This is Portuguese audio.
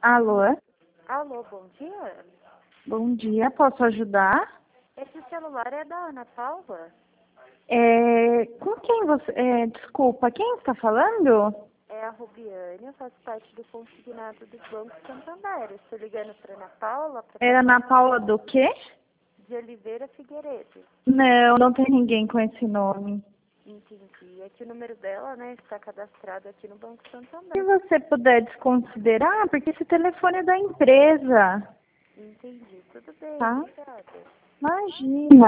Alô? Alô, bom dia? Bom dia, posso ajudar? Esse celular é da Ana Paula? Com quem você... desculpa, quem está falando? É a Rubiane, eu faço parte do consignado do Banco Santander. Estou ligando para Ana Paula, Era Ana Paula do quê? de Oliveira Figueiredo. Não, não tem ninguém com esse nome. Entendi. É que o número dela, né, está cadastrado aqui no Banco Se Santander. você puder desconsiderar, porque esse telefone é da empresa, Entendi. Tudo bem, tá? obrigada. Imagina.